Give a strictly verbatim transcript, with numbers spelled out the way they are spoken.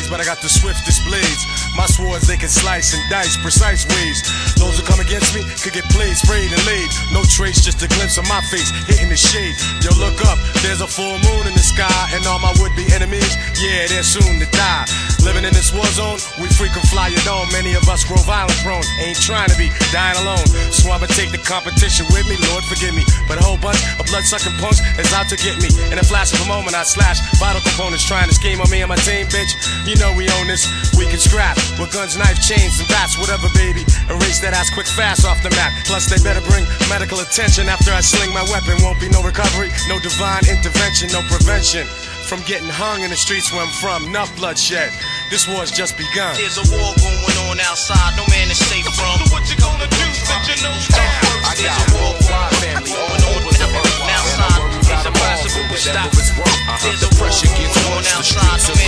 ways, but I got the swiftest blades. My swords, they can slice and dice, precise ways. Those who come against me could get played, sprayed, and laid. No trace, just a glimpse of my face hitting the shade. Yo, look up, there's a full moon in the sky, and all my would-be enemies, yeah, they're soon to die. Living in this war zone, we frequent fly it on. Many of us grow violent prone, ain't trying to be dying alone. So I'ma take the competition with me, Lord forgive me. But a whole bunch of blood-sucking punks is out to get me. In a flash of a moment, I slash vital components trying to scheme on me and my team, bitch. You know we own this, we can scrap with guns, knife, chains, and bats, whatever, baby. Erase that ass quick, fast off the map. Plus they better bring medical attention after I sling my weapon. Won't be no recovery, no divine intervention, no prevention from getting hung in the streets where I'm from. Enough bloodshed, this war's just begun. There's a war going on outside, no man is safe from. So what you gonna do since you know that? There's a war going on outside, it's impossible to stop. There's a war going on outside, no man